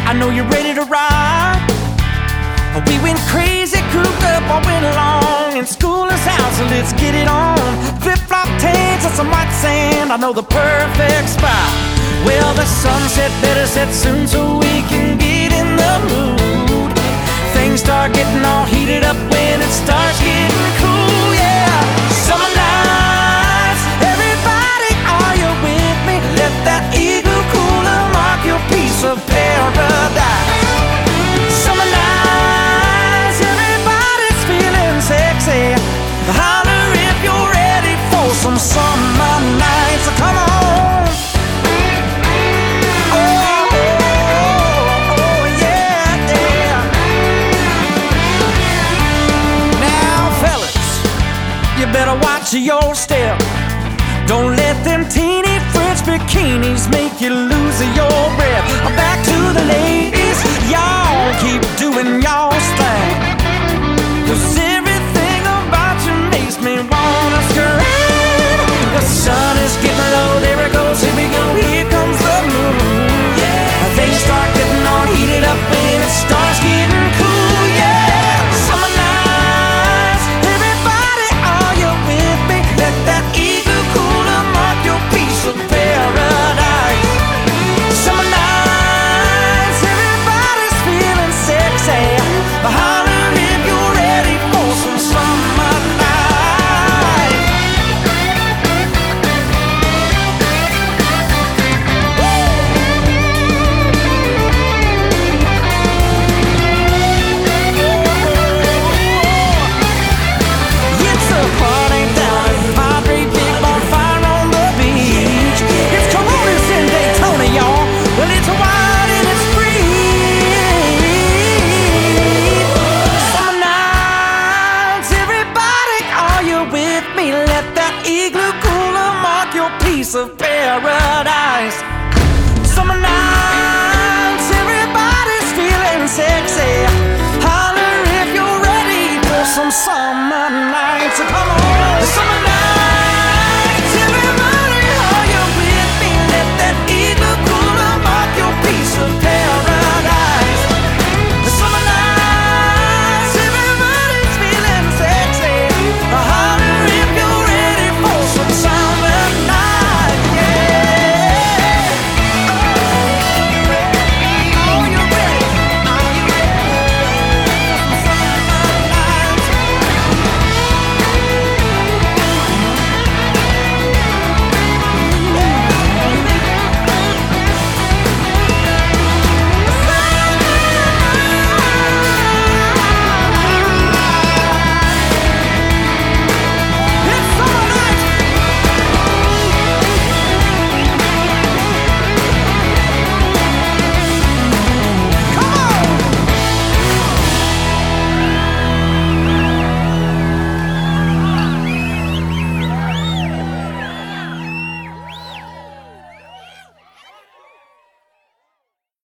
I know you're ready to ride. We went crazy, cooped up all winter long, and school is out, so let's get it on. Flip-flop tanks and some white sand, I know the perfect spot. Well, the sunset better set soon so we can get in the mood. Things start getting all heated up when it starts getting cool, yeah. Summer nights, everybody, are you with me? Let that eagle cooler mark your piece of paradise. Summer nights, everybody's feeling sexy. Holler if you're ready for some summer nights. So come on. Oh, yeah, yeah. Now, fellas, you better watch your step. Don't let them teeny French bikinis make you lose your breath. Back to the ladies, y'all.